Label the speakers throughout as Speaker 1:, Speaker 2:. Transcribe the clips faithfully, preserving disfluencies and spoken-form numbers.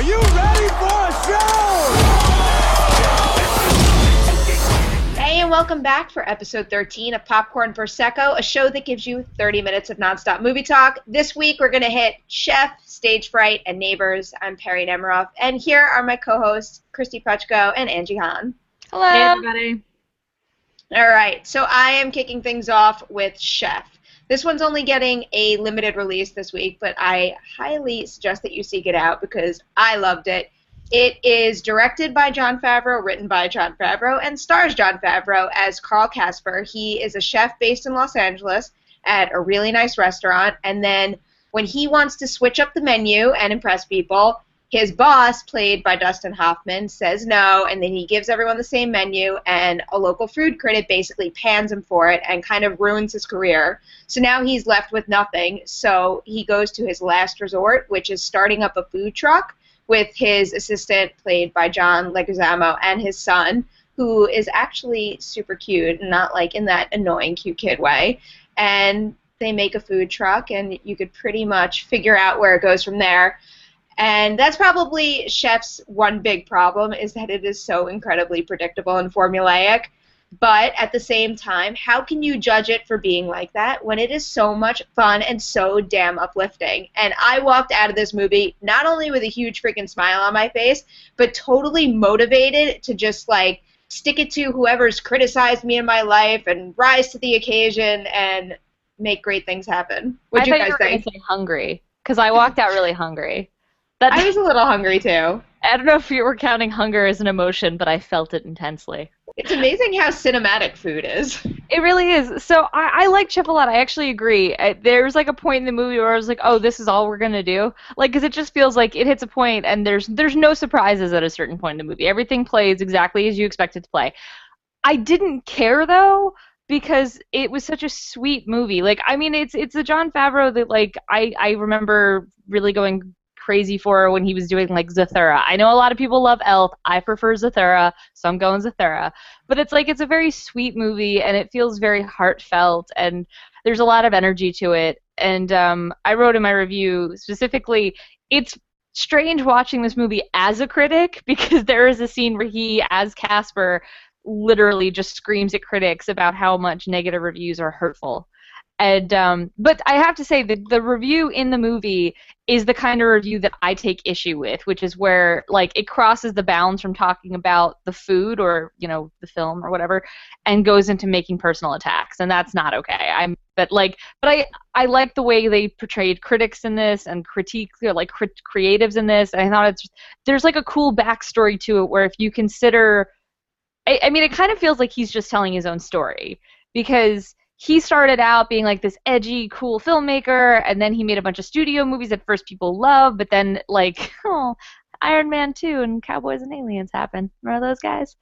Speaker 1: Are you ready for a show?
Speaker 2: Hey, and welcome back for episode thirteen of Popcorn Prosecco, a show that gives you thirty minutes of nonstop movie talk. This week, we're going to hit Chef, Stage Fright, and Neighbors. I'm Perry Nemiroff, and here are my co-hosts, Christy Puchko and Angie Hahn.
Speaker 3: Hello.
Speaker 4: Hey, everybody.
Speaker 2: All right, so I am kicking things off with Chef. This one's only getting a limited release this week, but I highly suggest that you seek it out because I loved it. It is directed by Jon Favreau, written by Jon Favreau, and stars Jon Favreau as Carl Casper. He is a chef based in Los Angeles at a really nice restaurant, and then when he wants to switch up the menu and impress people, his boss, played by Dustin Hoffman, says no, and then he gives everyone the same menu, and a local food critic basically pans him for it and kind of ruins his career. So now he's left with nothing, so he goes to his last resort, which is starting up a food truck with his assistant, played by John Leguizamo, and his son, who is actually super cute, not like in that annoying cute kid way. And they make a food truck, and you could pretty much figure out where it goes from there. And that's probably Chef's one big problem, is that it is so incredibly predictable and formulaic. But at the same time, how can you judge it for being like that when it is so much fun and so damn uplifting? And I walked out of this movie not only with a huge freaking smile on my face, but totally motivated to just, like, stick it to whoever's criticized me in my life and rise to the occasion and make great things happen. What do you guys
Speaker 4: you were
Speaker 2: think?
Speaker 4: Say hungry, because I walked out really hungry. That,
Speaker 2: I was a little hungry, too.
Speaker 4: I don't know if you were counting hunger as an emotion, but I felt it intensely.
Speaker 2: It's amazing how cinematic food is.
Speaker 4: It really is. So I, I like Chef a lot. I actually agree. I, there's like a point in the movie where I was like, oh, this is all we're going to do? Like, because it just feels like it hits a point and there's there's no surprises at a certain point in the movie. Everything plays exactly as you expect it to play. I didn't care, though, because it was such a sweet movie. Like, I mean, it's it's a Jon Favreau that, like, I, I remember really going crazy for when he was doing, like, Zathura. I know a lot of people love Elf. I prefer Zathura, so I'm going Zathura. But it's like, it's a very sweet movie, and it feels very heartfelt, and there's a lot of energy to it. And um, I wrote in my review, specifically, it's strange watching this movie as a critic, because there is a scene where he, as Casper, literally just screams at critics about how much negative reviews are hurtful. And um, but I have to say that the review in the movie is the kind of review that I take issue with, which is where, like, it crosses the bounds from talking about the food or, you know, the film or whatever, and goes into making personal attacks, and that's not okay. I'm but like but I I like the way they portrayed critics in this and critique like crit- creatives in this. And I thought it's there's like a cool backstory to it where if you consider, I, I mean, it kind of feels like he's just telling his own story, because he started out being like this edgy, cool filmmaker, and then he made a bunch of studio movies that first people loved, but then, like, oh, Iron Man two and Cowboys and Aliens happened. Remember those guys?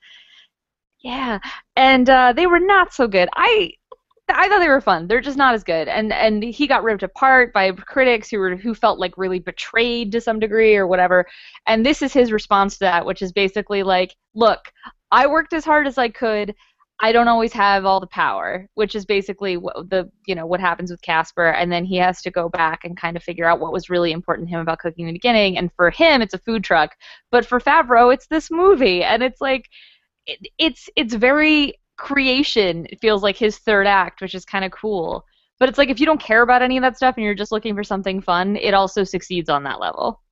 Speaker 4: Yeah. And uh, they were not so good. I I thought they were fun. They're just not as good. And and he got ripped apart by critics who were who felt like really betrayed to some degree or whatever. And this is his response to that, which is basically like, look, I worked as hard as I could. I don't always have all the power, which is basically what the you know what happens with Casper, and then he has to go back and kind of figure out what was really important to him about cooking in the beginning. And for him, it's a food truck, but for Favreau, it's this movie, and it's like it, it's it's very creation. It feels like his third act, which is kind of cool. But it's like if you don't care about any of that stuff and you're just looking for something fun, it also succeeds on that level.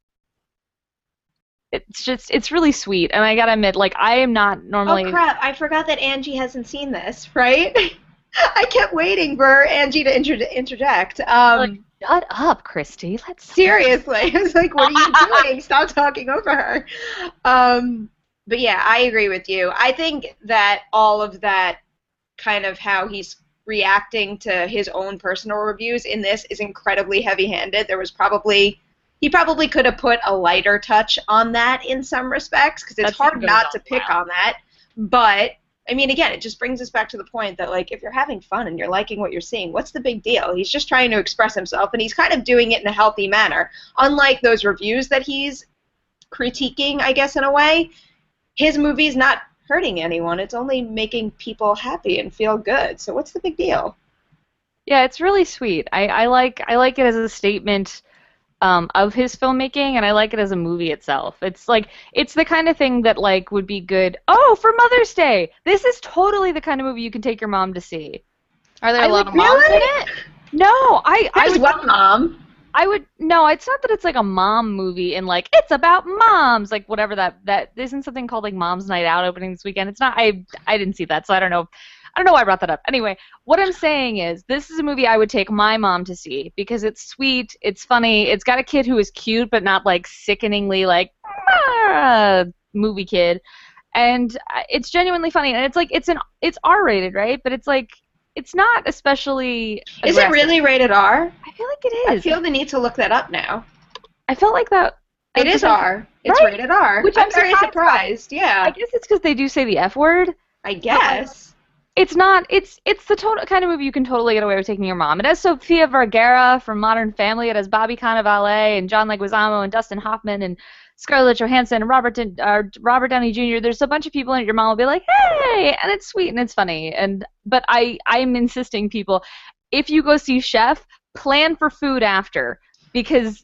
Speaker 4: It's just, it's really sweet, and I gotta admit, like, I am not normally...
Speaker 2: Oh, crap, I forgot that Angie hasn't seen this, right? I kept waiting for Angie to inter- interject. Um,
Speaker 4: like, shut up, Christy. Let's...
Speaker 2: Seriously. I was like, what are you doing? Stop talking over her. Um, but yeah, I agree with you. I think that all of that kind of how he's reacting to his own personal reviews in this is incredibly heavy-handed. There was probably... He probably could have put a lighter touch on that in some respects, because it's
Speaker 4: That's
Speaker 2: hard not to pick
Speaker 4: well.
Speaker 2: on that. But, I mean, again, it just brings us back to the point that, like, if you're having fun and you're liking what you're seeing, what's the big deal? He's just trying to express himself, and he's kind of doing it in a healthy manner. Unlike those reviews that he's critiquing, I guess, in a way, his movie's not hurting anyone. It's only making people happy and feel good. So what's the big deal?
Speaker 4: Yeah, it's really sweet. I, I like I like it as a statement um, of his filmmaking, and I like it as a movie itself. It's like it's the kind of thing that like would be good. Oh, for Mother's Day, this is totally the kind of movie you can take your mom to see.
Speaker 3: Are there a
Speaker 4: I
Speaker 3: lot
Speaker 4: would
Speaker 3: of moms in
Speaker 2: really?
Speaker 3: it?
Speaker 4: No, I I
Speaker 2: There's
Speaker 4: would
Speaker 2: one mom.
Speaker 4: I would no, it's not that it's like a mom movie and like it's about moms, like whatever that that isn't something called like Mom's Night Out opening this weekend. It's not. I I didn't see that, so I don't know. I don't know why I brought that up. Anyway, what I'm saying is this is a movie I would take my mom to see because it's sweet, it's funny, it's got a kid who is cute but not like sickeningly like ah, movie kid, and it's genuinely funny and it's like it's an it's R-rated, right? But it's like it's not especially
Speaker 2: Is it
Speaker 4: aggressive.
Speaker 2: really rated R?
Speaker 4: I feel like it
Speaker 2: I
Speaker 4: is.
Speaker 2: feel the need to look that up now.
Speaker 4: I felt like that.
Speaker 2: It is R. It's
Speaker 4: Right?
Speaker 2: rated R.
Speaker 4: Which
Speaker 2: I'm,
Speaker 4: I'm
Speaker 2: very
Speaker 4: surprised
Speaker 2: surprised. Yeah,
Speaker 4: I guess it's because they do say the F word.
Speaker 2: I guess.
Speaker 4: It's not. It's it's the total kind of movie you can totally get away with taking your mom. It has Sofia Vergara from Modern Family. It has Bobby Cannavale and John Leguizamo and Dustin Hoffman and Scarlett Johansson and Robert uh, Robert Downey Junior There's a bunch of people in it. Your mom will be like, hey, and it's sweet and it's funny. And but I I'm insisting people, if you go see Chef, plan for food after because.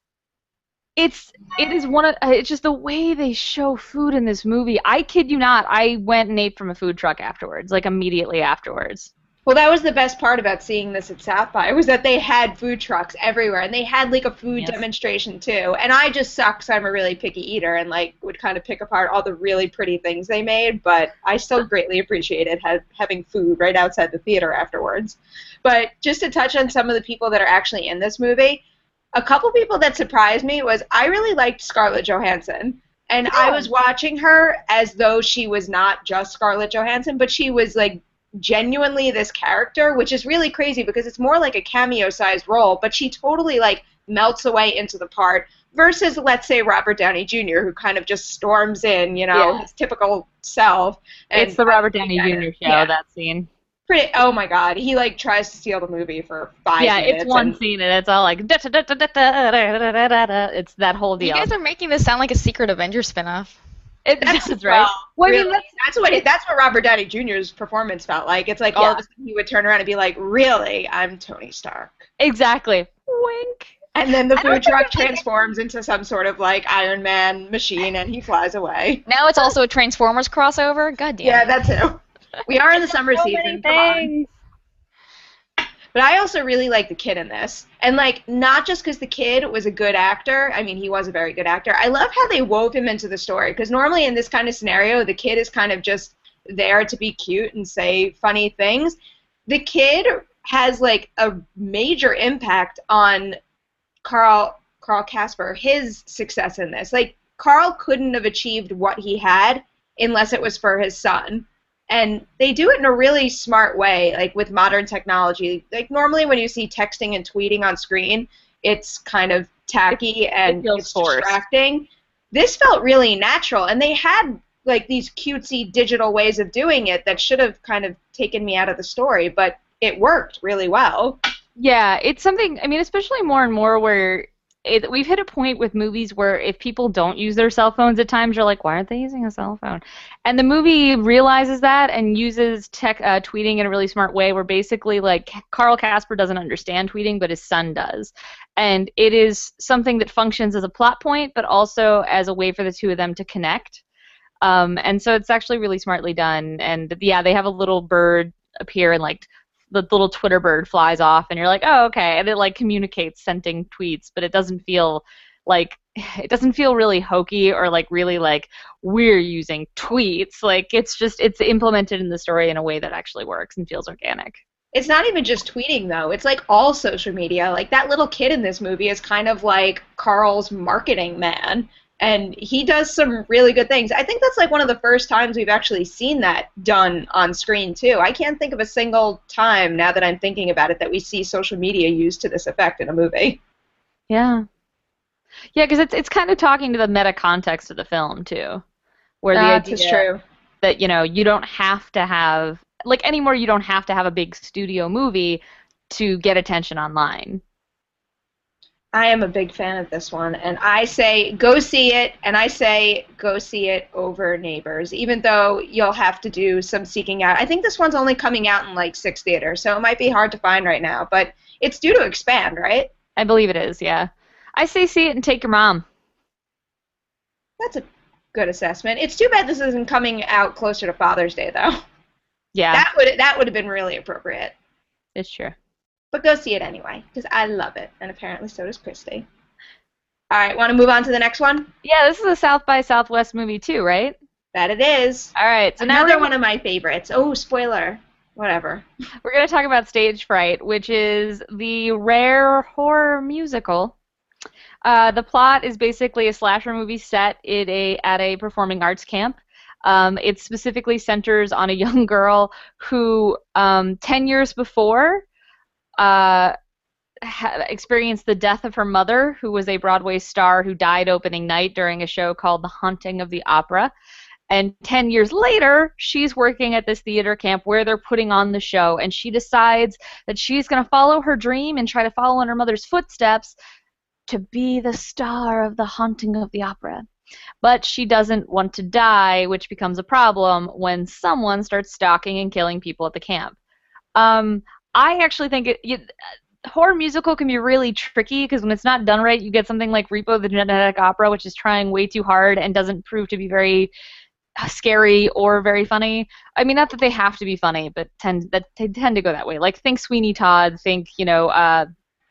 Speaker 4: It's it is one of it's just the way they show food in this movie. I kid you not, I went and ate from a food truck afterwards, like immediately afterwards.
Speaker 2: Well, that was the best part about seeing this at South by was that they had food trucks everywhere, and they had like a food
Speaker 4: Yes.
Speaker 2: demonstration too. And I just suck because I'm a really picky eater and like would kind of pick apart all the really pretty things they made. But I still greatly appreciated ha- having food right outside the theater afterwards. But just to touch on some of the people that are actually in this movie. A couple people that surprised me was I really liked Scarlett Johansson, and I was watching her as though she was not just Scarlett Johansson, but she was like genuinely this character, which is really crazy because it's more like a cameo-sized role, but she totally like melts away into the part versus, let's say, Robert Downey Junior, who kind of just storms in, you know,
Speaker 4: Yeah.
Speaker 2: his typical self. And
Speaker 4: It's the Robert Downey
Speaker 2: yeah,
Speaker 4: Junior show,
Speaker 2: yeah.
Speaker 4: that scene.
Speaker 2: Pretty, oh my God, he like tries to steal the movie for five
Speaker 4: Yeah,
Speaker 2: minutes.
Speaker 4: it's one
Speaker 2: and,
Speaker 4: scene and it's all like da da da da da da da da da da da. It's that whole
Speaker 3: You
Speaker 4: deal.
Speaker 3: guys are making this sound like a Secret Avengers spinoff.
Speaker 4: It
Speaker 2: That's
Speaker 4: does, right? Well, I
Speaker 2: really,
Speaker 4: mean, that's,
Speaker 2: that's what it, that's what Robert Downey Junior's performance felt like. It's like all
Speaker 4: Yeah.
Speaker 2: of a sudden he would turn around and be like, "Really, I'm Tony Stark,"
Speaker 4: exactly. Wink.
Speaker 2: and then the
Speaker 4: I don't
Speaker 2: food
Speaker 4: think
Speaker 2: truck
Speaker 4: it's like-
Speaker 2: transforms into some sort of like Iron Man machine, and he flies away.
Speaker 3: Now it's also a Transformers crossover. God damn.
Speaker 2: Yeah, that too. We are in the summer
Speaker 4: So
Speaker 2: season.
Speaker 4: many
Speaker 2: Come on.
Speaker 4: things.
Speaker 2: But I also really like the kid in this. And, like, not just because the kid was a good actor. I mean, he was a very good actor. I love how they wove him into the story. Because normally in this kind of scenario, the kid is kind of just there to be cute and say funny things. The kid has, like, a major impact on Carl, Carl Casper, his success in this. Like, Carl couldn't have achieved what he had unless it was for his son. And they do it in a really smart way, like with modern technology. Like normally when you see texting and tweeting on screen, it's kind of tacky and
Speaker 4: feels
Speaker 2: it's
Speaker 4: forced.
Speaker 2: distracting. This felt really natural, and they had like these cutesy digital ways of doing it that should have kind of taken me out of the story, but it worked really well.
Speaker 4: Yeah, it's something, I mean, especially more and more where it, we've hit a point with movies where if people don't use their cell phones at times, you're like, why aren't they using a cell phone? And the movie realizes that and uses tech uh, tweeting in a really smart way where basically, like, Carl Casper doesn't understand tweeting, but his son does. And it is something that functions as a plot point, but also as a way for the two of them to connect. Um, and so it's actually really smartly done. And, yeah, they have a little bird appear and, like, the little Twitter bird flies off, and you're like, oh, okay, and it like communicates sending tweets, but it doesn't feel like it doesn't feel really hokey or like really like we're using tweets. Like it's just it's implemented in the story in a way that actually works and feels organic.
Speaker 2: It's not even just tweeting, though. It's like all social media. Like that little kid in this movie is kind of like Carl's marketing man. And he does some really good things. I think that's like one of the first times we've actually seen that done on screen, too. I can't think of a single time, now that I'm thinking about it, that we see social media used to this effect in a movie.
Speaker 4: Yeah. Yeah, because it's, it's kind of talking to the meta context of the film, too. Where the
Speaker 2: That
Speaker 4: idea
Speaker 2: is true.
Speaker 4: that, you know, you don't have to have, like anymore, you don't have to have a big studio movie to get attention online.
Speaker 2: I am a big fan of this one, and I say go see it, and I say go see it over Neighbors, even though you'll have to do some seeking out. I think this one's only coming out in like six theaters, so it might be hard to find right now, but it's due to expand, right?
Speaker 4: I believe it is, yeah. I say see it and take your mom.
Speaker 2: That's a good assessment. It's too bad this isn't coming out closer to Father's Day, though.
Speaker 4: Yeah.
Speaker 2: That would that would have been really appropriate.
Speaker 4: It's true.
Speaker 2: But go see it anyway, because I love it, and apparently so does Christy. All right, want to move on to the next one?
Speaker 4: Yeah, this is a South by Southwest movie too, right?
Speaker 2: That it is.
Speaker 4: All right, so now
Speaker 2: Another
Speaker 4: we're,
Speaker 2: one of my favorites. Oh, spoiler. Whatever.
Speaker 4: we're going to talk about Stage Fright, which is the rare horror musical. Uh, the plot is basically a slasher movie set at a, at a performing arts camp. Um, it specifically centers on a young girl who, um, ten years before, uh, ha- experienced the death of her mother, who was a Broadway star who died opening night during a show called The Haunting of the Opera. And ten years later, she's working at this theater camp where they're putting on the show, and she decides that she's going to follow her dream and try to follow in her mother's footsteps to be the star of The Haunting of the Opera. But she doesn't want to die, which becomes a problem when someone starts stalking and killing people at the camp. Um, I actually think it, it, horror musical can be really tricky because when it's not done right, you get something like Repo the Genetic Opera, which is trying way too hard and doesn't prove to be very scary or very funny. I mean, not that they have to be funny, but tend that they tend to go that way. Like, think Sweeney Todd, think, you know, uh,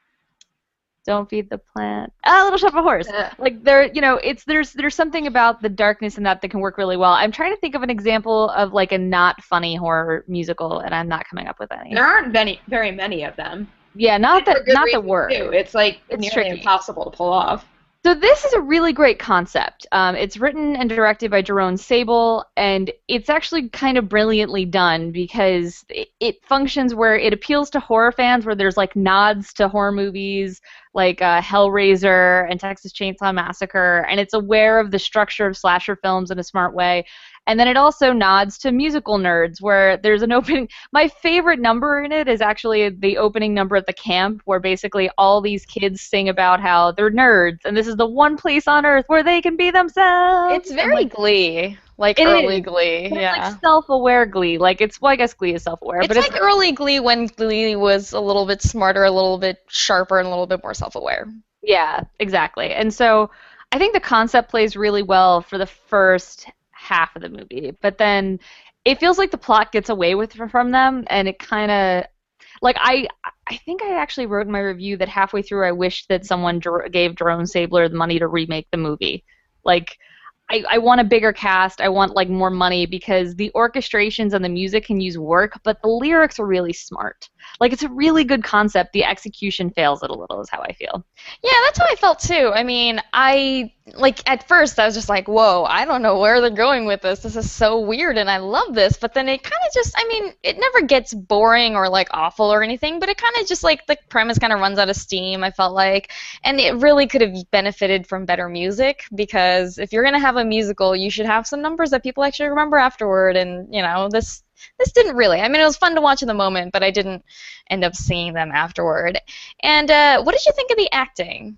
Speaker 4: Don't Feed the Plant. Ah, Little Shop of Horrors.
Speaker 2: Yeah.
Speaker 4: Like, there, you know, it's there's there's something about the darkness in that that can work really well. I'm trying to think of an example of like a not funny horror musical, and I'm not coming up with any.
Speaker 2: There aren't many, very many of them.
Speaker 4: Yeah, not that
Speaker 2: For good
Speaker 4: not the
Speaker 2: reason,
Speaker 4: word.
Speaker 2: too. It's like
Speaker 4: It's
Speaker 2: nearly
Speaker 4: tricky.
Speaker 2: impossible to pull off.
Speaker 4: So this is a really great concept. Um, it's written and directed by Jerome Sable, and it's actually kind of brilliantly done because it, it functions where it appeals to horror fans, where there's like nods to horror movies like uh, Hellraiser and Texas Chainsaw Massacre, and it's aware of the structure of slasher films in a smart way. And then it also nods to musical nerds, where there's an opening. My favorite number in it is actually the opening number at the camp, where basically all these kids sing about how they're nerds, and this is the one place on earth where they can be themselves.
Speaker 3: It's
Speaker 4: I'm
Speaker 3: very
Speaker 4: like,
Speaker 3: Glee, like
Speaker 4: It
Speaker 3: early
Speaker 4: is,
Speaker 3: Glee.
Speaker 4: but
Speaker 3: Yeah.
Speaker 4: it's like self-aware Glee. Like it's well, I guess Glee is self-aware,
Speaker 3: It's
Speaker 4: but
Speaker 3: like
Speaker 4: it's
Speaker 3: early Glee when Glee was a little bit smarter, a little bit sharper, and a little bit more self-aware.
Speaker 4: yeah, exactly. And so I think the concept plays really well for the first half of the movie, but then it feels like the plot gets away with from them, and it kind of like I I think I actually wrote in my review that halfway through I wished that someone dr- gave Jerome Sabler the money to remake the movie. Like I, I want a bigger cast. I want like more money because the orchestrations and the music can use work, but the lyrics are really smart. Like it's a really good concept. The execution fails it a little, is how I feel.
Speaker 3: Yeah, that's how I felt too. I mean, I like at first I was just like, "Whoa, I don't know where they're going with this. This is so weird, and I love this." But then it kind of just, I mean, it never gets boring or like awful or anything. But it kind of just like the premise kind of runs out of steam. I felt like, and it really could have benefited from better music because if you're gonna have a musical, you should have some numbers that people actually remember afterward. And you know, this. This didn't really. I mean, it was fun to watch in the moment, but I didn't end up seeing them afterward. And uh, what did you think of the acting?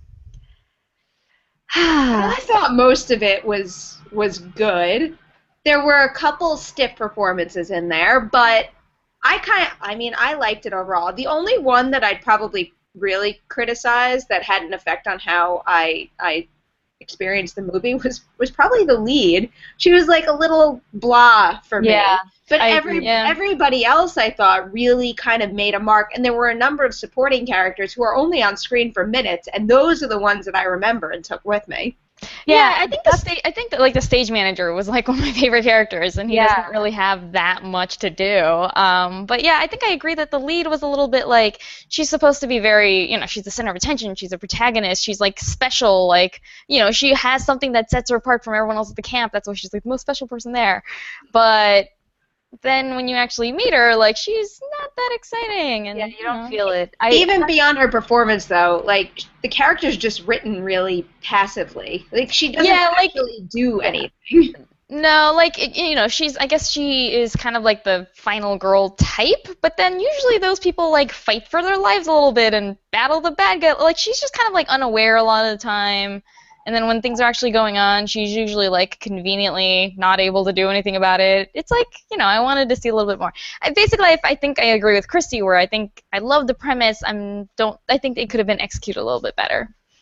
Speaker 2: I thought most of it was was good. There were a couple stiff performances in there, but I kind of, I mean, I liked it overall. The only one that I'd probably really criticize that had an effect on how I I experienced the movie was was probably the lead. She was like a little blah for me.
Speaker 4: Yeah,
Speaker 2: But
Speaker 4: I
Speaker 2: every
Speaker 4: agree,
Speaker 3: yeah.
Speaker 2: everybody else, I thought, really kind of made a mark. And there were a number of supporting characters who are only on screen for minutes, and those are the ones that I remember and took with me.
Speaker 3: Yeah, I think the sta- I think that like the stage manager was like one of my favorite characters, and he
Speaker 4: Yeah.
Speaker 3: doesn't really have that much to do. Um, but yeah, I think I agree that the lead was a little bit like she's supposed to be very, you know, she's the center of attention. She's a protagonist. She's like special. Like, you know, she has something that sets her apart from everyone else at the camp. That's why she's like the most special person there. But then when you actually meet her, like she's not that exciting, and
Speaker 4: Yeah, you don't
Speaker 3: know.
Speaker 4: feel it. I,
Speaker 2: Even beyond her performance, though, like, the character's just written really passively. Like, she doesn't
Speaker 3: Yeah, like-
Speaker 2: actually do anything.
Speaker 3: No, like, it- you know, she's, I guess she is kind of like the final girl type, but then usually those people, like, fight for their lives a little bit and battle the bad guy. Like, she's just kind of, like, unaware a lot of the time, and then when things are actually going on, she's usually, like, conveniently not able to do anything about it. It's like, you know, I wanted to see a little bit more. I, basically, I, I think I agree with Christy, where I think I love the premise. I'm don't. I think it could have been executed a little bit better.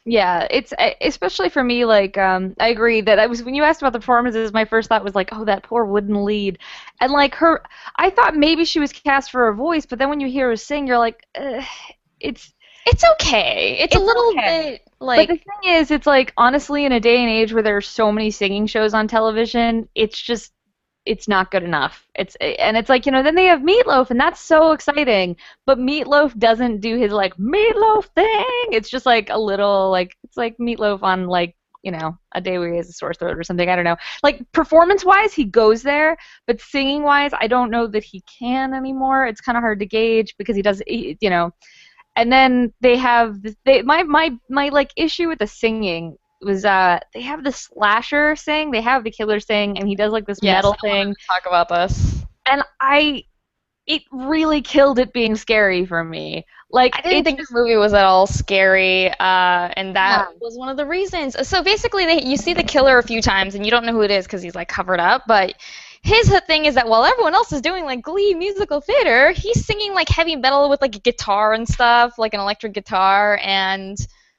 Speaker 4: Yeah, it's e- especially for me. Like, um, I agree that I was when you asked about the performances, my first thought was like, oh, that poor wooden lead, and like her, I thought maybe she was cast for her voice, but then when you hear her sing, you're like, Ugh, it's
Speaker 3: It's okay. It's,
Speaker 4: It's
Speaker 3: a little
Speaker 4: okay.
Speaker 3: bit
Speaker 4: But
Speaker 3: like
Speaker 4: the thing is, it's like honestly, in a day and age where there are so many singing shows on television, it's just it's not good enough. It's and it's like you know, then they have Meatloaf, and that's so exciting. But Meatloaf doesn't do his like Meatloaf thing. It's just like a little like it's like Meatloaf on like you know a day where he has a sore throat or something. I don't know. Like performance-wise, he goes there, but singing-wise, I don't know that he can anymore. It's kind of hard to gauge because he does, he, you know. And then they have this, they my my my like issue with the singing was uh they have the slasher sing, they have the killer sing, and he does like this
Speaker 3: yes,
Speaker 4: metal
Speaker 3: I wanted
Speaker 4: thing,
Speaker 3: to talk about this.
Speaker 4: and I it really killed it being scary for me. Like
Speaker 3: I didn't
Speaker 4: it
Speaker 3: think
Speaker 4: just,
Speaker 3: this movie was at all scary, uh, and that
Speaker 4: Yeah.
Speaker 3: was one of the reasons. So basically, they, you see the killer a few times, and you don't know who it is because he's like covered up. But his thing is that while everyone else is doing like Glee musical theater, he's singing like heavy metal with like a guitar and stuff, like an electric guitar. And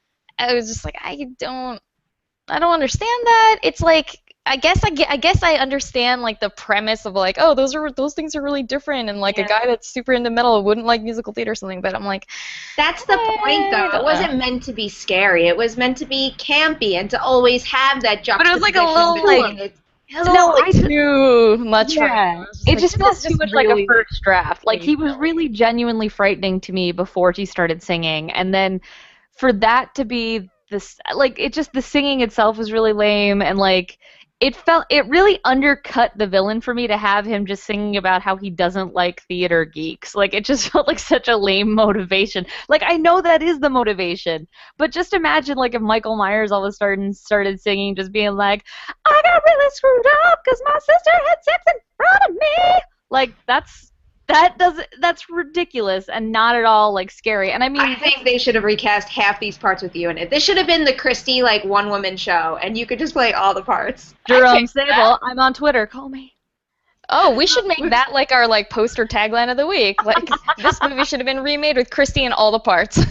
Speaker 3: I was just like, I don't, I don't understand that. It's like I guess I get, I guess I understand like the premise of like, oh, those are those things are really different, and like
Speaker 4: Yeah.
Speaker 3: a guy that's super into metal wouldn't like musical theater or something. But I'm like,
Speaker 2: That's the point, though. It wasn't meant to be scary. It was meant to be campy and to always have that
Speaker 3: But it was like a
Speaker 2: juxtaposition
Speaker 3: little,
Speaker 2: between
Speaker 3: like-
Speaker 2: it.
Speaker 3: no,
Speaker 4: I
Speaker 3: like
Speaker 4: just-
Speaker 3: too much for me. I
Speaker 4: yeah,
Speaker 3: was
Speaker 4: it
Speaker 3: like,
Speaker 4: just
Speaker 3: this
Speaker 4: feels
Speaker 3: is
Speaker 4: too
Speaker 3: just
Speaker 4: much like a
Speaker 3: really-
Speaker 4: first draft. Like he was
Speaker 3: silly.
Speaker 4: really genuinely frightening to me before he started singing, and then for that to be this, like it just the singing itself was really lame, and like it felt it really undercut the villain for me to have him just singing about how he doesn't like theater geeks. Like it just felt like such a lame motivation. Like I know that is the motivation, but just imagine like if Michael Myers all of a sudden started singing, just being like, "I got really screwed up because my sister had sex in front of me." Like that's that doesn't that's ridiculous and not at all like scary. And I mean,
Speaker 2: I think they should have recast half these parts with you in it. This should have been the Christie like one woman show, and you could just play all the parts.
Speaker 4: Jerome
Speaker 3: that.
Speaker 4: Sable, I'm on Twitter. Call me.
Speaker 3: Oh, we should make that like our like poster tagline of the week. Like this movie should have been remade with Christy in all the parts.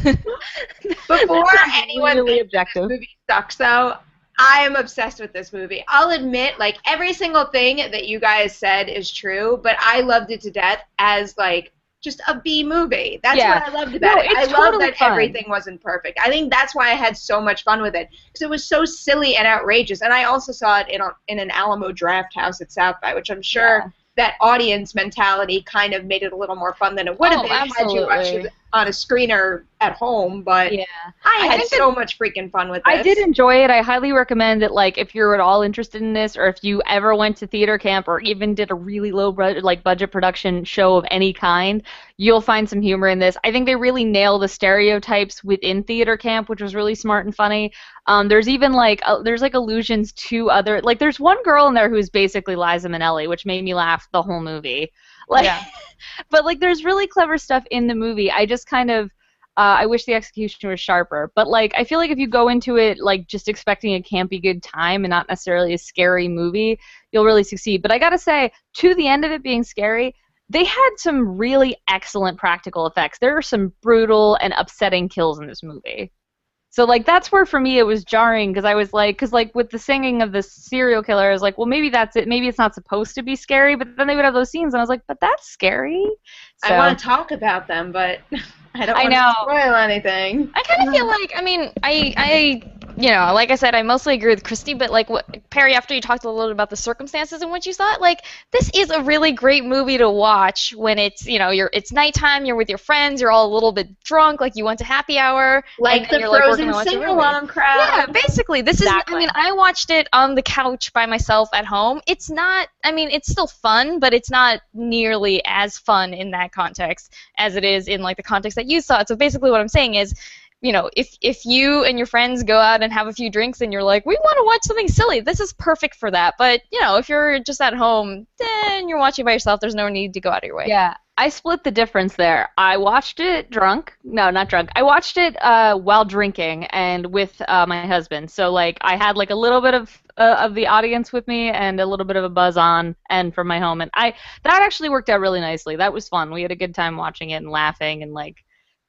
Speaker 2: Before anyone
Speaker 4: really
Speaker 2: thinks
Speaker 4: objective.
Speaker 2: this movie sucks, though, I am obsessed with this movie. I'll admit, like, every single thing that you guys said is true, but I loved it to death as, like, just a B movie. That's
Speaker 4: Yeah.
Speaker 2: what I loved about
Speaker 4: No,
Speaker 2: it. I
Speaker 4: it's
Speaker 2: love
Speaker 4: totally
Speaker 2: that
Speaker 4: fun.
Speaker 2: everything wasn't perfect. I think that's why I had so much fun with it, because it was so silly and outrageous. And I also saw it in, a, in an Alamo Draft House at South by, which I'm sure
Speaker 4: Yeah.
Speaker 2: that audience mentality kind of made it a little more fun than it would have
Speaker 3: Oh,
Speaker 2: been had you watched
Speaker 3: absolutely.
Speaker 2: it on a screener at home. But
Speaker 4: Yeah.
Speaker 2: I
Speaker 3: I
Speaker 2: had
Speaker 3: think that-
Speaker 2: so much freaking fun with this.
Speaker 4: I did enjoy it. I highly recommend it. Like, if you're at all interested in this, or if you ever went to theater camp, or even did a really low budget, like budget production show of any kind, you'll find some humor in this. I think they really nail the stereotypes within theater camp, which was really smart and funny. Um, there's even like uh, there's like allusions to other like there's one girl in there who's basically Liza Minnelli, which made me laugh the whole movie. Like,
Speaker 3: Yeah.
Speaker 4: but like there's really clever stuff in the movie. I just kind of Uh, I wish the execution was sharper, but like I feel like if you go into it like just expecting a campy good time and not necessarily a scary movie, you'll really succeed. But I gotta say, to the end of it being scary, they had some really excellent practical effects. There are some brutal and upsetting kills in this movie. So like that's where for me it was jarring because I was like, because like with the singing of the serial killer, I was like, well maybe that's it. Maybe it's not supposed to be scary, but then they would have those scenes, and I was like, but that's scary. So,
Speaker 2: I want to talk about them, but I don't
Speaker 4: I
Speaker 2: want
Speaker 4: know.
Speaker 2: to spoil anything.
Speaker 3: I kind of feel like, I mean, I, I, you know, like I said, I mostly agree with Christy, but like what Perry, after you talked a little bit about the circumstances in which you saw it, like this is a really great movie to watch when it's, you know, you're it's nighttime, you're with your friends, you're all a little bit drunk, like you went to happy hour,
Speaker 2: Like
Speaker 3: and
Speaker 2: the
Speaker 3: then you're, like, working
Speaker 2: Frozen
Speaker 3: on watching a movie.
Speaker 2: sing-along crowd.
Speaker 3: Yeah, basically, this is. I
Speaker 4: Exactly.
Speaker 3: mean, I watched it on the couch by myself at home. It's not. I mean, it's still fun, but it's not nearly as fun in that context as it is in like the context that you saw it. So basically, what I'm saying is, you know, if if you and your friends go out and have a few drinks and you're like, we want to watch something silly, this is perfect for that. But you know, if you're just at home, then you're watching by yourself. There's no need to go out of your way.
Speaker 4: Yeah, I split the difference there. I watched it drunk. No, not drunk. I watched it uh, while drinking and with uh, my husband. So like I had like a little bit of uh, of the audience with me and a little bit of a buzz on and from my home, and I that actually worked out really nicely. That was fun. We had a good time watching it and laughing and like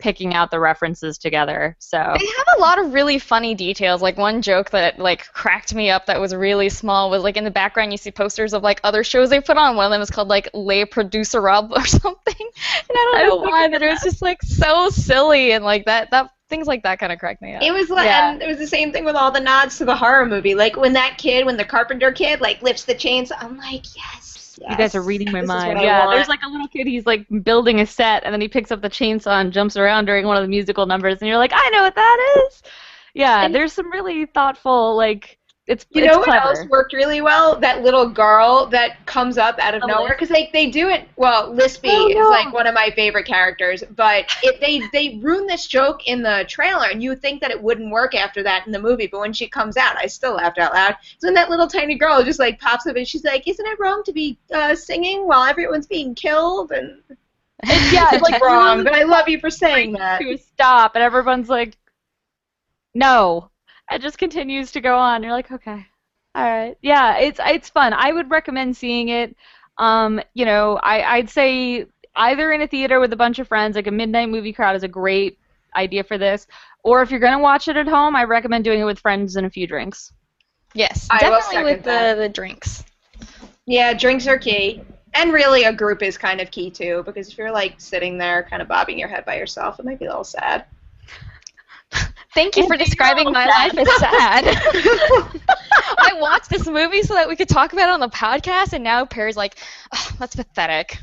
Speaker 4: picking out the references together. So
Speaker 3: They have a lot of really funny details. Like one joke that like cracked me up that was really small was like in the background you see posters of like other shows they put on. One of them was called like Les Producer Rob or something. And I don't know why, but it was just like so silly and like that that things like that kind of cracked me up.
Speaker 2: It was like,
Speaker 4: Yeah.
Speaker 2: and it was the same thing with all the nods to the horror movie. Like when that kid, when the carpenter kid, like lifts the chainsaw, I'm like, yes, yes.
Speaker 4: You guys are reading my
Speaker 2: this is
Speaker 4: mind.
Speaker 2: what I
Speaker 4: Yeah,
Speaker 2: want.
Speaker 4: there's like a little kid, he's like building a set, and then he picks up the chainsaw and jumps around during one of the musical numbers, and you're like, I know what that is. Yeah,
Speaker 2: And-
Speaker 4: there's some really thoughtful, like, it's
Speaker 2: You
Speaker 4: it's
Speaker 2: know what
Speaker 4: clever.
Speaker 2: else worked really well? That little girl that comes up out of
Speaker 4: Oh,
Speaker 2: nowhere.
Speaker 4: Lisp?
Speaker 2: Because they, they do it. Well, Lispy
Speaker 4: Oh,
Speaker 2: is
Speaker 4: no.
Speaker 2: like one of my favorite characters. But it, they, they ruined this joke in the trailer, and you would think that it wouldn't work after that in the movie. But when she comes out, I still laughed out loud. So when that little tiny girl just like pops up and she's like, isn't it wrong to be uh, singing while everyone's being killed? And
Speaker 4: Yeah,
Speaker 2: it's like wrong, but I love you for saying that.
Speaker 4: to a stop, and everyone's like, no. It just continues to go on. You're like, okay. All right. Yeah, it's it's fun. I would recommend seeing it. Um, you know, I, I'd say either in a theater with a bunch of friends, like a midnight movie crowd is a great idea for this. Or if you're going to watch it at home, I recommend doing it with friends and a few drinks.
Speaker 3: Yes,
Speaker 2: I will
Speaker 3: definitely
Speaker 2: second
Speaker 3: with
Speaker 2: that.
Speaker 3: the, the drinks.
Speaker 2: Yeah, drinks are key. And really, a group is kind of key, too, because if you're, like, sitting there kind of bobbing your head by yourself, it might be a little sad.
Speaker 3: Thank you for describing my life as sad. I watched this movie so that we could talk about it on the podcast, and now Perry's like, oh, that's pathetic.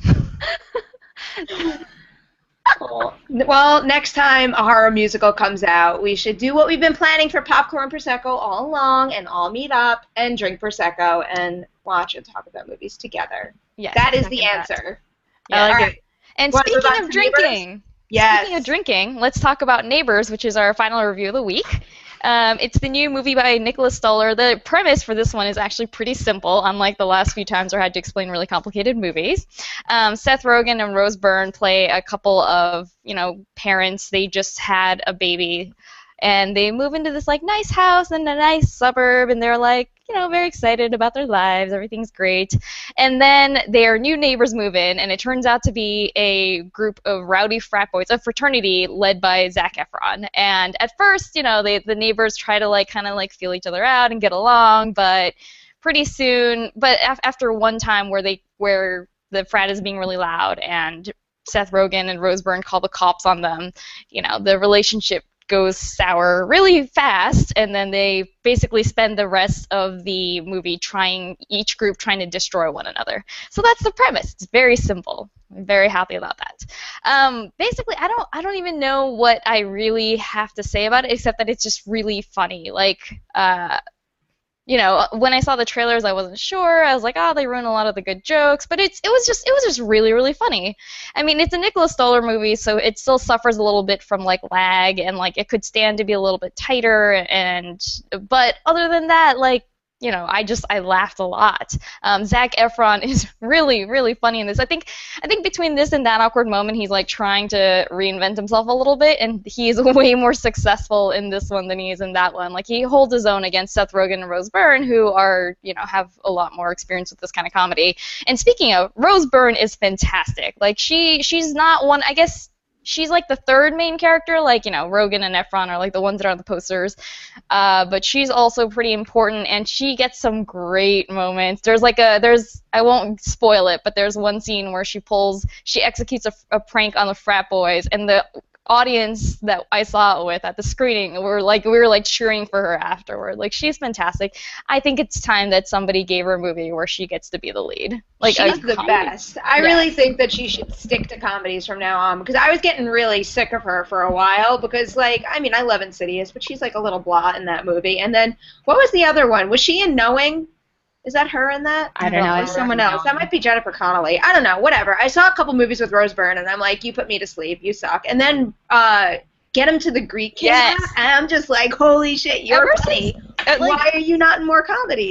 Speaker 2: Well, next time a horror musical comes out, we should do what we've been planning for Popcorn Prosecco all along, and all meet up and drink Prosecco and watch and talk about movies together.
Speaker 3: Yes,
Speaker 2: that
Speaker 3: I
Speaker 2: is the
Speaker 3: second that.
Speaker 2: answer.
Speaker 3: Yeah.
Speaker 4: I like
Speaker 2: All
Speaker 4: it.
Speaker 2: right.
Speaker 3: And
Speaker 2: Wanna move
Speaker 3: speaking
Speaker 2: on
Speaker 3: of
Speaker 2: to Neighbors?
Speaker 3: drinking,
Speaker 2: Yes.
Speaker 3: speaking of drinking, let's talk about Neighbors, which is our final review of the week. Um, it's the new movie by Nicholas Stoller. The premise for this one is actually pretty simple, unlike the last few times where I had to explain really complicated movies. Um, Seth Rogen and Rose Byrne play a couple of, you know, parents. They just had a baby, and they move into this like nice house in a nice suburb, and they're like, you know, very excited about their lives. Everything's great. And then their new neighbors move in, and it turns out to be a group of rowdy frat boys, a fraternity led by Zac Efron. And at first, you know, they, the neighbors try to like kind of like feel each other out and get along, but pretty soon, but af- after one time where they where the frat is being really loud and Seth Rogen and Rose Byrne call the cops on them, you know, the relationship goes sour really fast, and then they basically spend the rest of the movie trying, each group trying to destroy one another. So that's the premise. It's very simple. I'm very happy about that. Um, basically, I don't, I don't even know what I really have to say about it, except that it's just really funny. Like, uh, you know, when I saw the trailers, I wasn't sure. I was like, oh, they ruined a lot of the good jokes, but it's it was just it was just really really funny. I mean, it's a Nicholas Stoller movie, so it still suffers a little bit from like lag, and like it could stand to be a little bit tighter, and but other than that, like, you know, I just I laughed a lot. Um, Zac Efron is really really funny in this. I think I think between this and That Awkward Moment, he's like trying to reinvent himself a little bit, and he's way more successful in this one than he is in that one. Like he holds his own against Seth Rogen and Rose Byrne, who are, you know, have a lot more experience with this kind of comedy. And speaking of, Rose Byrne is fantastic. Like she she's not one, I guess. She's like the third main character, like, you know, Rogen and Efron are like the ones that are on the posters, uh, but she's also pretty important, and she gets some great moments. There's like a, there's, I won't spoil it, but there's one scene where she pulls, she executes a, a prank on the frat boys, and the audience that I saw it with at the screening were like, we were like cheering for her afterward. Like, she's fantastic. I think it's time that somebody gave her a movie where she gets to be the lead. Like,
Speaker 2: She's
Speaker 3: a
Speaker 2: the
Speaker 3: comedy.
Speaker 2: best. I
Speaker 3: Yes.
Speaker 2: really think that she should stick to comedies from now on, because I was getting really sick of her for a while, because, like, I mean, I love Insidious, but she's like a little blah in that movie. And then, what was the other one? Was she in Knowing? Is that her in that?
Speaker 4: I don't know. I
Speaker 2: Or
Speaker 4: don't
Speaker 2: someone
Speaker 4: know.
Speaker 2: else. That might be Jennifer Connelly. I don't know. Whatever. I saw a couple movies with Rose Byrne, and I'm like, you put me to sleep. You suck. And then uh, Get Him to the Greek came
Speaker 3: Yes.
Speaker 2: out, and I'm just like, holy shit, you're
Speaker 3: Ever
Speaker 2: funny.
Speaker 3: Uh, like,
Speaker 2: Why are you not in more comedies?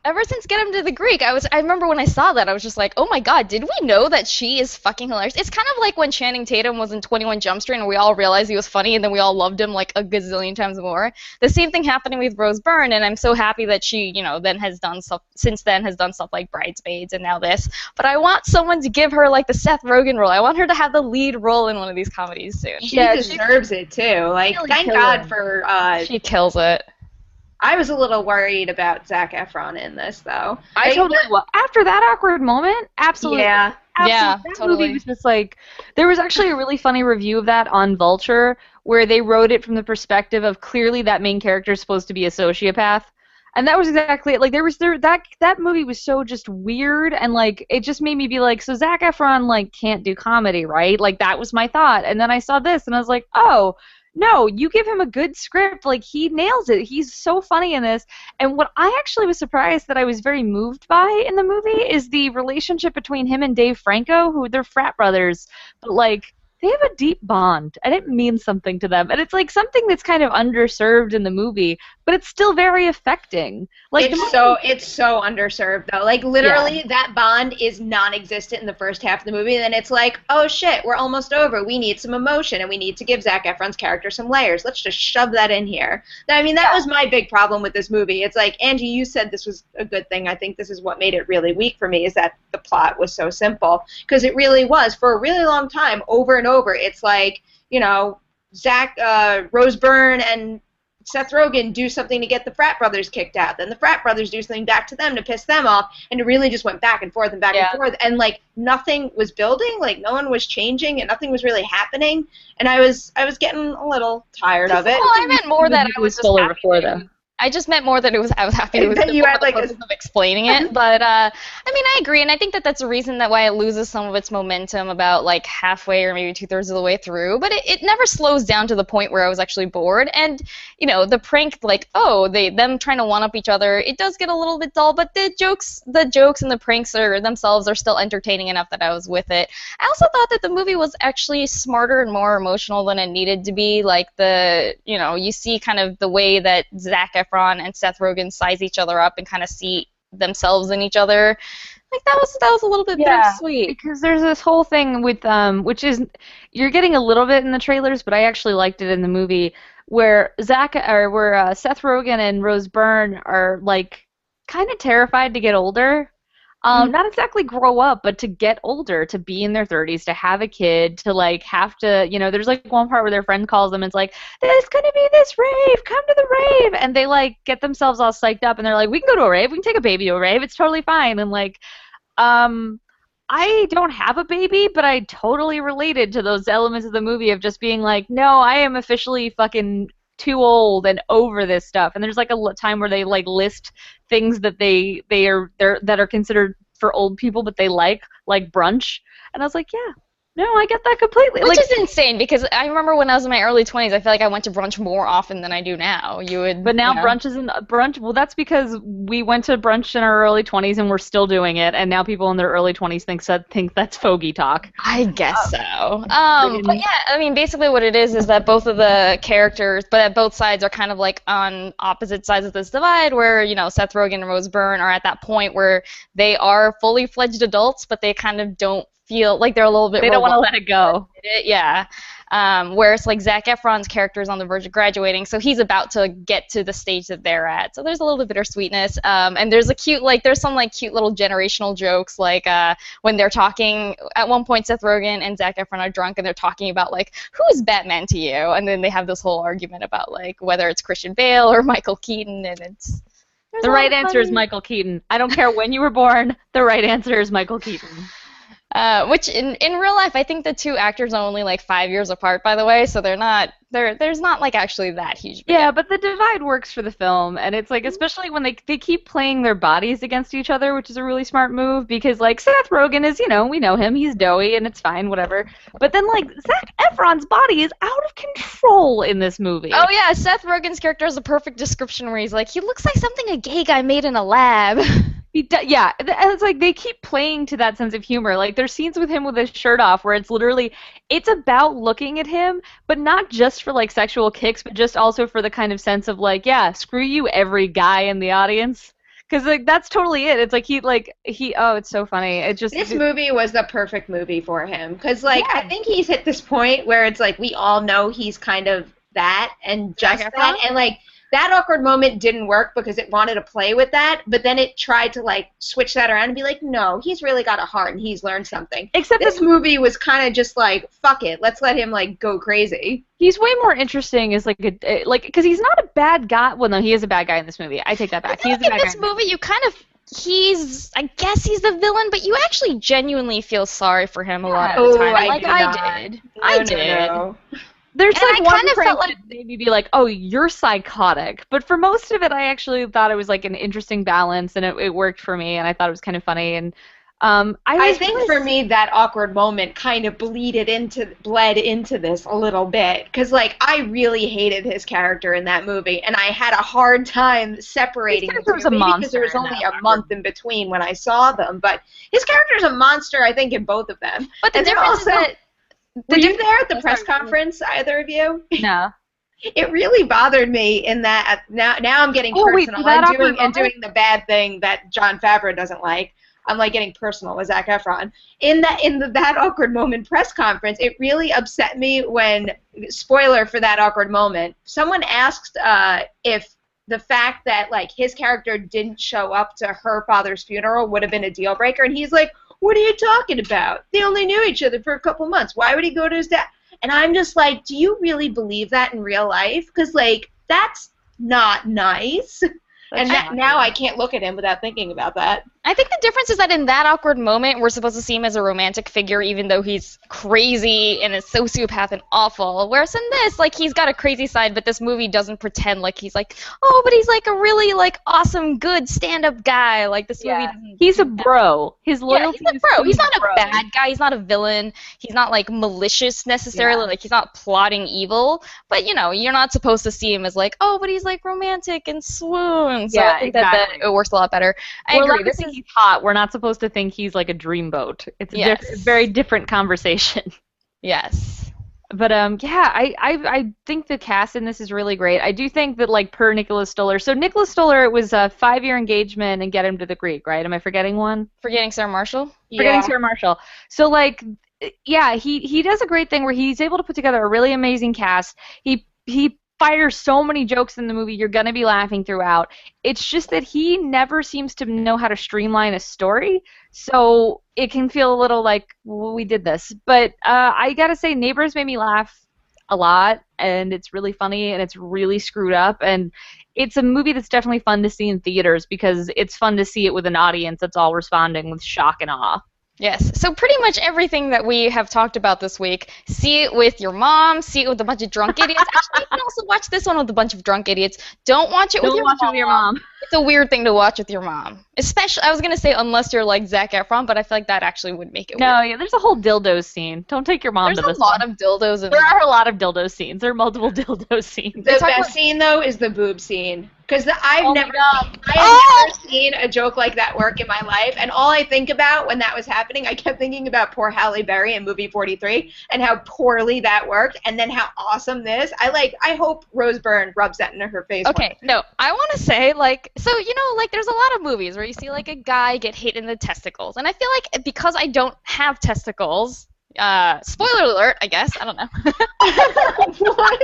Speaker 3: Ever since Get Him to the Greek, I was I remember when I saw that, I was just like, oh my god, did we know that she is fucking hilarious? It's kind of like when Channing Tatum was in twenty-one Jump Street and we all realized he was funny and then we all loved him like a gazillion times more. The same thing happening with Rose Byrne, and I'm so happy that she, you know, then has done stuff, since then has done stuff like Bridesmaids and now this. But I want someone to give her like the Seth Rogen role. I want her to have the lead role in one of these comedies soon.
Speaker 2: She
Speaker 4: Yeah,
Speaker 2: deserves it too. Like,
Speaker 4: really
Speaker 2: thank
Speaker 4: kill
Speaker 2: God
Speaker 4: him.
Speaker 2: for. Uh,
Speaker 3: She kills it.
Speaker 2: I was a little worried about Zac Efron in this, though.
Speaker 4: I
Speaker 2: Like,
Speaker 4: totally was. After that awkward moment, absolutely.
Speaker 2: Yeah.
Speaker 4: Absolutely.
Speaker 3: Yeah,
Speaker 4: that
Speaker 3: totally.
Speaker 4: movie was just like, there was actually a really funny review of that on Vulture where they wrote it from the perspective of clearly that main character is supposed to be a sociopath. And that was exactly it. Like, there was there that that movie was so just weird, and like it just made me be like, so Zac Efron like can't do comedy, right? Like that was my thought. And then I saw this and I was like, oh, no, you give him a good script, like he nails it. He's so funny in this. And what I actually was surprised that I was very moved by in the movie is the relationship between him and Dave Franco, who they're frat brothers, but like they have a deep bond, and it means something to them. And it's like something that's kind of underserved in the movie, but it's still very affecting. Like the
Speaker 2: it's
Speaker 4: movie-
Speaker 2: so it's so underserved though. Like literally, that bond is non-existent in the first half of the movie. And then it's like, oh shit, we're almost over. We need some emotion, and we need to give Zac Efron's character some layers. Let's just shove that in here. I mean, that was my big problem with this movie. It's like, Angie, you said this was a good thing. I think this is what made it really weak for me, is that the plot was so simple, because it really was for a really long time, over and over. It's like, you know, Zach, uh, Rose Byrne, and Seth Rogen do something to get the frat brothers kicked out. Then the frat brothers do something back to them to piss them off. And it really just went back and forth and back
Speaker 3: Yeah.
Speaker 2: and forth. And, like, nothing was building. Like, no one was changing, and nothing was really happening. And I was I was getting a little tired of it.
Speaker 3: Well, I meant more that I was just
Speaker 4: solar
Speaker 3: happy
Speaker 4: before
Speaker 3: that-
Speaker 4: though.
Speaker 3: I just meant more that it was I was happy it was
Speaker 2: That you
Speaker 3: simple
Speaker 2: had,
Speaker 3: for the
Speaker 2: like, a-
Speaker 3: purpose of explaining it. But uh, I mean, I agree, and I think that that's a reason that why it loses some of its momentum about like halfway or maybe two thirds of the way through. But it, it never slows down to the point where I was actually bored. And you know, the prank, like oh, they them trying to one up each other, it does get a little bit dull. But the jokes, the jokes and the pranks are themselves are still entertaining enough that I was with it. I also thought that the movie was actually smarter and more emotional than it needed to be. Like the, you know, you see kind of the way that Zac Efron and Seth Rogen size each other up and kind of see themselves in each other. Like that was that was a little bit
Speaker 4: Yeah,
Speaker 3: bittersweet.
Speaker 4: because there's this whole thing with um, which is you're getting a little bit in the trailers, but I actually liked it in the movie where Zach or where uh, Seth Rogen and Rose Byrne are like kind of terrified to get older. Um, not exactly grow up, but to get older, to be in their thirties, to have a kid, to like have to, you know, there's like one part where their friend calls them and it's like, there's gonna be this rave, come to the rave, and they like get themselves all psyched up and they're like, we can go to a rave, we can take a baby to a rave, it's totally fine, and like, um, I don't have a baby, but I totally related to those elements of the movie of just being like, no, I am officially fucking too old and over this stuff. And there's like a l- time where they like list things that they they are they're, that are considered for old people, but they like like brunch. And I was like, yeah, no, I get that completely.
Speaker 3: Which
Speaker 4: like,
Speaker 3: is insane because I remember when I was in my early twenties, I feel like I went to brunch more often than I do now. You would,
Speaker 4: but now
Speaker 3: you know.
Speaker 4: brunch isn't brunch. Well, that's because we went to brunch in our early twenties and we're still doing it. And now people in their early twenties think that think that's fogey talk.
Speaker 3: I guess so. Um, but yeah, I mean, basically what it is is that both of the characters, but at both sides are kind of like on opposite sides of this divide where, you know, Seth Rogen and Rose Byrne are at that point where they are fully fledged adults, but they kind of don't feel like they're a little bit
Speaker 4: They don't want to
Speaker 3: robotic.
Speaker 4: let it go.
Speaker 3: It, yeah. Um, whereas like Zac Efron's character is on the verge of graduating, so he's about to get to the stage that they're at. So there's a little bit bittersweetness. Um, and there's a cute like there's some like cute little generational jokes like uh, when they're talking at one point Seth Rogen and Zac Efron are drunk and they're talking about like who is Batman to you, and then they have this whole argument about like whether it's Christian Bale or Michael Keaton, and it's there's
Speaker 4: The
Speaker 3: a lot
Speaker 4: right
Speaker 3: of
Speaker 4: answer is
Speaker 3: funny-
Speaker 4: Michael Keaton. I don't care when you were born. The right answer is Michael Keaton.
Speaker 3: Uh, which in, in real life, I think the two actors are only like five years apart, by the way, so they're not there. There's not like actually that huge. of a
Speaker 4: Yeah,
Speaker 3: gap.
Speaker 4: but the divide works for the film, and it's like especially when they they keep playing their bodies against each other, which is a really smart move because like Seth Rogen is, you know, we know him, he's doughy and it's fine, whatever. But then like Zac Efron's body is out of control in this movie.
Speaker 3: Oh yeah, Seth Rogen's character is a perfect description where he's like, he looks like something a gay guy made in a lab.
Speaker 4: He do- yeah, th- and it's like they keep playing to that sense of humor. Like there's scenes with him with his shirt off where it's literally it's about looking at him, but not just for like sexual kicks, but just also for the kind of sense of like, yeah, screw you, every guy in the audience. Because like that's totally it. It's like he like he oh it's so funny. It just
Speaker 2: This
Speaker 4: it,
Speaker 2: movie was the perfect movie for him because, like,
Speaker 4: Yeah.
Speaker 2: I think he's hit this point where it's like we all know he's kind of that and just
Speaker 3: Zac
Speaker 2: that,
Speaker 3: Efron?
Speaker 2: and like that awkward moment didn't work because it wanted to play with that, but then it tried to like switch that around and be like, no, he's really got a heart and he's learned something.
Speaker 4: except
Speaker 2: This
Speaker 4: this
Speaker 2: movie was kind of just like, fuck it, let's let him like go crazy.
Speaker 4: he's way more interesting as like a like because he's not a bad guy. Well, no, he is a bad guy in this movie. I take that
Speaker 3: I
Speaker 4: back.
Speaker 3: feel
Speaker 4: He's
Speaker 3: like
Speaker 4: a
Speaker 3: in
Speaker 4: bad
Speaker 3: this
Speaker 4: guy.
Speaker 3: movie, you kind of he's I guess he's the villain, but you actually genuinely feel sorry for him a lot of the
Speaker 2: Oh,
Speaker 3: time.
Speaker 2: I
Speaker 3: like
Speaker 2: do
Speaker 3: I
Speaker 2: not.
Speaker 3: did.
Speaker 2: No,
Speaker 3: I
Speaker 2: no,
Speaker 3: did.
Speaker 2: no.
Speaker 4: There's
Speaker 3: And
Speaker 4: like
Speaker 3: I
Speaker 4: one
Speaker 3: kind of
Speaker 4: frame
Speaker 3: felt like-
Speaker 4: that made me be like, oh, you're psychotic. But for most of it, I actually thought it was like an interesting balance, and it, it worked for me, and I thought it was kind of funny. And um, I,
Speaker 2: I
Speaker 4: was
Speaker 2: think
Speaker 4: really
Speaker 2: for me that awkward moment kind of bleeded into bled into this a little bit because like I really hated his character in that movie and I had a hard time separating
Speaker 4: His
Speaker 2: the
Speaker 4: character was
Speaker 2: two
Speaker 4: a
Speaker 2: maybe because
Speaker 4: monster
Speaker 2: there was
Speaker 4: in
Speaker 2: only
Speaker 4: that
Speaker 2: a month in between when I saw them, but his character's a monster I think in both of them.
Speaker 3: But the
Speaker 2: And then
Speaker 3: difference is
Speaker 2: also-
Speaker 3: that
Speaker 2: Were you there at the
Speaker 3: Oh,
Speaker 2: press
Speaker 3: sorry.
Speaker 2: conference, either of you?
Speaker 4: no.
Speaker 2: It really bothered me in that now now I'm getting
Speaker 4: Oh, wait,
Speaker 2: personal
Speaker 4: for that
Speaker 2: and doing
Speaker 4: awkward
Speaker 2: and doing
Speaker 4: moment?
Speaker 2: the bad thing that Jon Favreau doesn't like. I'm like getting personal with Zac Efron. In that in the that awkward moment press conference, it really upset me when, spoiler for that awkward moment, someone asked uh, if the fact that like his character didn't show up to her father's funeral would have been a deal breaker, and he's like, "What are you talking about? They only knew each other for a couple months. Why would he go to his dad?" And I'm just like, do you really believe that in real life? Because, like, that's not nice. And
Speaker 4: That's
Speaker 2: that,
Speaker 4: shocking.
Speaker 2: now I can't look at him without thinking about that.
Speaker 3: I think the difference is that in that awkward moment, we're supposed to see him as a romantic figure, even though he's crazy and a sociopath and awful. Whereas in this, like, he's got a crazy side, but this movie doesn't pretend like he's like, oh, but he's like a really like awesome, good stand-up guy. Like this movie
Speaker 2: Yeah.
Speaker 3: doesn't.
Speaker 4: He's a
Speaker 3: do that.
Speaker 4: bro. His
Speaker 3: Yeah,
Speaker 4: loyalty
Speaker 3: he's a
Speaker 4: is
Speaker 3: bro.
Speaker 4: to
Speaker 3: He's
Speaker 4: be
Speaker 3: not a
Speaker 4: bro.
Speaker 3: bad guy. He's not a villain. He's not like malicious necessarily.
Speaker 2: Yeah.
Speaker 3: Like he's not plotting evil. But you know, you're not supposed to see him as like, oh, but he's like romantic and swoon. So
Speaker 4: Yeah,
Speaker 3: I think that, that
Speaker 4: exactly.
Speaker 3: it works a lot better. I
Speaker 4: We're
Speaker 3: agree.
Speaker 4: allowed to
Speaker 3: This
Speaker 4: think
Speaker 3: is
Speaker 4: he's hot. We're not supposed to think he's like a dreamboat. It's a
Speaker 3: Yes.
Speaker 4: diff- very different conversation.
Speaker 3: yes.
Speaker 4: But um, yeah, I, I I think the cast in this is really great. I do think that like per Nicholas Stoller. So Nicholas Stoller, it was a five-year engagement and get him to the Greek, right? Am I forgetting one?
Speaker 3: Forgetting Sarah Marshall.
Speaker 4: Forgetting
Speaker 2: Yeah.
Speaker 4: Sarah Marshall. So like, yeah, he he does a great thing where he's able to put together a really amazing cast. He he fires so many jokes in the movie. You're gonna be laughing throughout. It's just that he never seems to know how to streamline a story. So it can feel a little like, well, we did this. But uh, I gotta say, Neighbors made me laugh a lot, and it's really funny, and it's really screwed up, and it's a movie that's definitely fun to see in theaters because it's fun to see it with an audience that's all responding with shock and awe.
Speaker 3: Yes. So pretty much everything that we have talked about this week, see it with your mom, see it with a bunch of drunk idiots. Actually, you can also watch this one with a bunch of drunk idiots. Don't watch it with
Speaker 4: Don't
Speaker 3: your
Speaker 4: watch it
Speaker 3: mom.
Speaker 4: with your mom.
Speaker 3: It's a weird thing to watch with your mom. Especially, I was going to say unless you're like Zac Efron, but I feel like that actually would make it
Speaker 4: No,
Speaker 3: weird.
Speaker 4: yeah, there's a whole dildo scene. Don't take your mom
Speaker 3: There's
Speaker 4: to
Speaker 3: a
Speaker 4: this
Speaker 3: lot
Speaker 4: one.
Speaker 3: of dildos in
Speaker 4: There
Speaker 3: there.
Speaker 4: are a lot of dildo scenes. There are multiple dildo scenes.
Speaker 2: The
Speaker 3: They talk
Speaker 2: best
Speaker 3: about-
Speaker 2: scene, though, is the boob scene. Because I've
Speaker 4: Oh my
Speaker 2: never
Speaker 4: God.
Speaker 2: I have
Speaker 3: Oh!
Speaker 2: never seen a joke like that work in my life, and all I think about when that was happening, I kept thinking about poor Halle Berry in movie forty-three and how poorly that worked, and then how awesome this. I like. I hope Rose Byrne rubs that into her face.
Speaker 3: Okay, no, I want to say, like, so, you know, like, there's a lot of movies where you see, like, a guy get hit in the testicles. And I feel like because I don't have testicles, uh, spoiler alert, I guess, I don't know.
Speaker 2: What?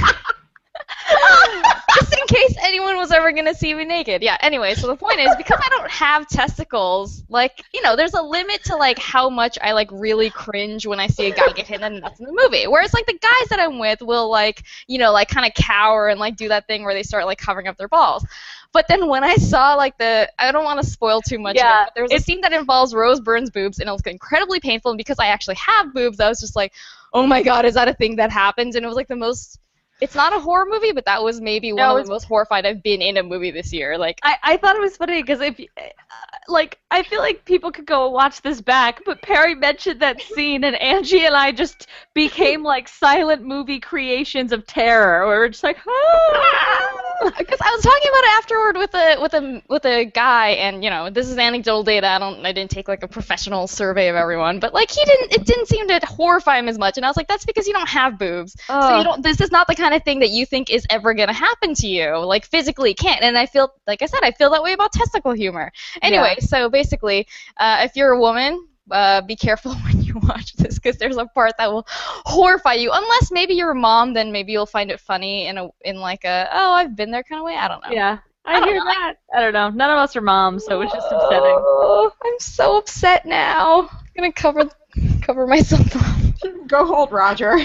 Speaker 3: Just in case anyone was ever going to see me naked. Yeah, anyway, so the point is, because I don't have testicles, like, you know, there's a limit to, like, how much I, like, really cringe when I see a guy get hit in the nuts in the movie. Whereas, like, the guys that I'm with will, like, you know, like, kind of cower and, like, do that thing where they start, like, covering up their balls. But then when I saw, like, the, I don't want to spoil too much
Speaker 4: Yeah,
Speaker 3: of it, but there was a
Speaker 4: it's-
Speaker 3: scene that involves Rose Byrne's boobs, and it was incredibly painful, and because I actually have boobs, I was just like, oh my god, is that a thing that happens? And it was, like, the most... It's not a horror movie, but that was maybe one
Speaker 4: No,
Speaker 3: of
Speaker 4: it's-
Speaker 3: the most horrified I've been in a movie this year. Like,
Speaker 4: I, I thought it was funny because if, uh, like, I feel like people could go watch this back, but Perry mentioned that scene, and Angie and I just became like silent movie creations of terror, where we're just like, ah!
Speaker 3: Because I was talking about it afterward with a with a with a guy, and you know, this is anecdotal data. I don't, I didn't take like a professional survey of everyone, but like he didn't, it didn't seem to horrify him as much. And I was like, that's because you don't have boobs, so
Speaker 4: Ugh.
Speaker 3: you don't. This is not the kind of thing that you think is ever gonna happen to you, like physically it can't. And I feel, like I said, I feel that way about testicle humor. Anyway, so basically, uh, if you're a woman, uh, be careful when you watch this, because there's a part that will horrify you. Unless maybe you're a mom, then maybe you'll find it funny in a in like a, oh, I've been there kind of way. I don't know.
Speaker 4: Yeah, I,
Speaker 3: I don't
Speaker 4: hear
Speaker 3: know.
Speaker 4: that. I don't know. None of us are moms, so it's just upsetting.
Speaker 3: Oh, I'm so upset now. I'm gonna cover cover myself up.
Speaker 2: Go hold Roger.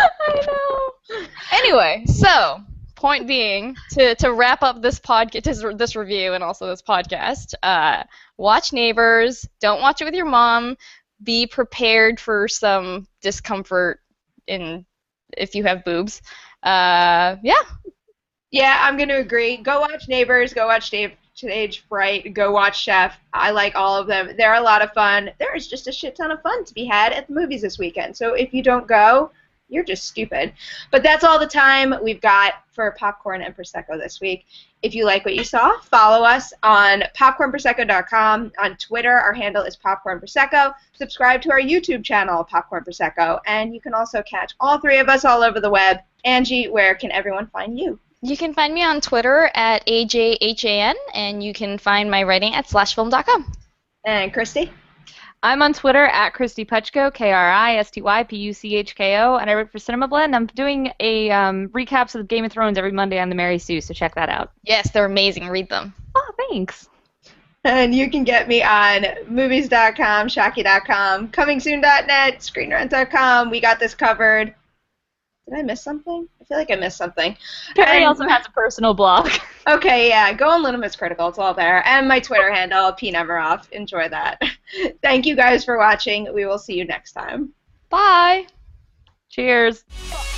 Speaker 3: I know. Anyway, so point being, to to wrap up this podcast, this, this review, and also this podcast, uh, watch Neighbors. Don't watch it with your mom. Be prepared for some discomfort in if you have boobs. Uh, yeah.
Speaker 2: Yeah, I'm going to agree. Go watch Neighbors. Go watch Dave, Stage Fright. Go watch Chef. I like all of them. They're a lot of fun. There is just a shit ton of fun to be had at the movies this weekend. So if you don't go, you're just stupid. But that's all the time we've got for Popcorn and Prosecco this week. If you like what you saw, follow us on popcorn prosecco dot com. On Twitter, our handle is Popcorn Prosecco. Subscribe to our YouTube channel, Popcorn Prosecco. And you can also catch all three of us all over the web. Angie, where can everyone find you?
Speaker 3: You can find me on Twitter at A J H A N, and you can find my writing at slash film dot com.
Speaker 2: And Christy?
Speaker 4: I'm on Twitter at Christy Puchko, K R I S T Y P U C H K O, and I write for Cinema Blend. I'm doing a um, recaps of Game of Thrones every Monday on the Mary Sue, so check that out.
Speaker 3: Yes, they're amazing. Read them.
Speaker 4: Oh, thanks.
Speaker 2: And you can get me on movies dot com, shocky dot com, coming soon dot net, screen rant dot com. We got this covered. Did I miss something? I feel like I missed something.
Speaker 4: Perry
Speaker 2: And-
Speaker 4: also has a personal blog.
Speaker 2: Okay, yeah, go on Limitless Critical. It's all there. And my Twitter handle, P Neveroff. Enjoy that. Thank you guys for watching. We will see you next time.
Speaker 3: Bye.
Speaker 4: Cheers.
Speaker 1: Fuck